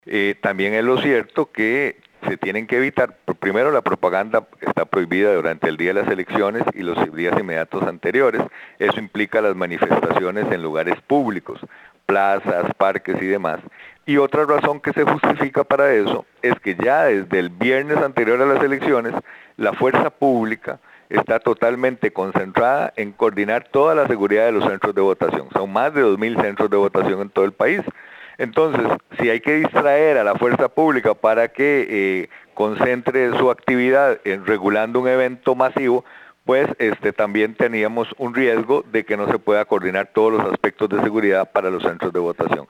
También es lo cierto que se tienen que evitar, primero la propaganda está prohibida durante el día de las elecciones y los días inmediatos anteriores. Eso implica las manifestaciones en lugares públicos, plazas, parques y demás. Y otra razón que se justifica para eso es que ya desde el viernes anterior a las elecciones, la fuerza pública está totalmente concentrada en coordinar toda la seguridad de los centros de votación. Son más de 2.000 centros de votación en todo el país. Entonces, si hay que distraer a la fuerza pública para que concentre su actividad en regulando un evento masivo, pues también teníamos un riesgo de que no se pueda coordinar todos los aspectos de seguridad para los centros de votación.